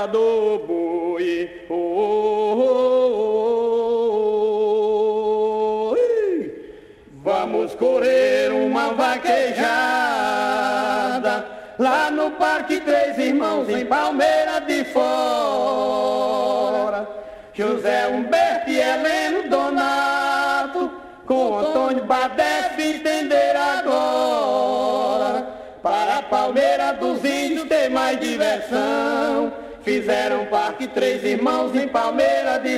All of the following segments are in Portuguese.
terra do boi. Vamos correr uma vaquejada lá no Parque Três Irmãos, em Palmeira de Fora. José Humberto e Heleno Donato, com Antônio Badef, entender agora. Para a Palmeira dos Índios ter mais diversão, fizeram Parque Três Irmãos em Palmeira de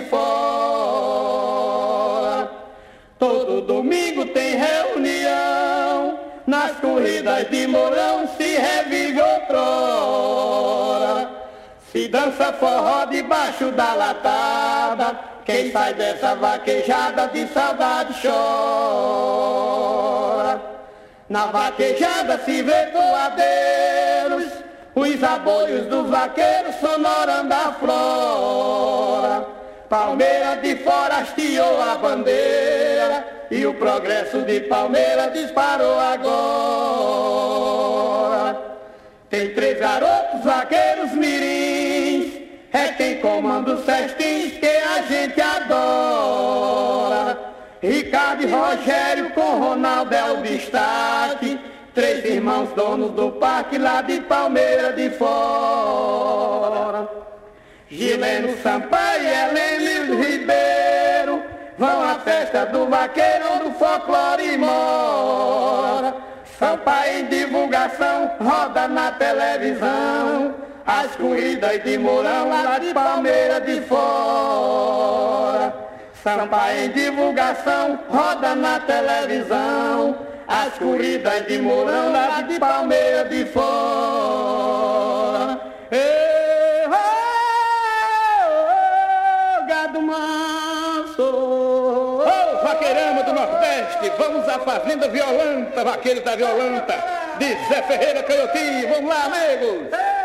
Fora. Todo domingo tem reunião, nas corridas de Mourão se revive outrora. Se dança forró debaixo da latada, quem sai dessa vaquejada de saudade chora. Na vaquejada se vê toadeiros, os aboios dos vaqueiros sonorando a flora. Palmeira de Fora hasteou a bandeira e o progresso de Palmeira disparou agora. Tem 3 garotos vaqueiros mirins, é quem comanda os festins que a gente adora. Ricardo e Rogério com Ronaldo é o destaque, 3 irmãos donos do parque lá de Palmeira de Fora. Gileno Sampaio e Heleno Ribeiro vão à festa do vaqueiro onde o folclore mora. Sampaio em divulgação roda na televisão as corridas de Mourão lá de Palmeira de Fora. Sampaio em divulgação roda na televisão as corridas de Mourão lá de Palmeira de Fora. Gado manso, vaqueirama do Nordeste, vamos à Fazenda Violanta, vaqueiro da Violanta, de Zé Ferreira Canhotinho, vamos lá, amigos!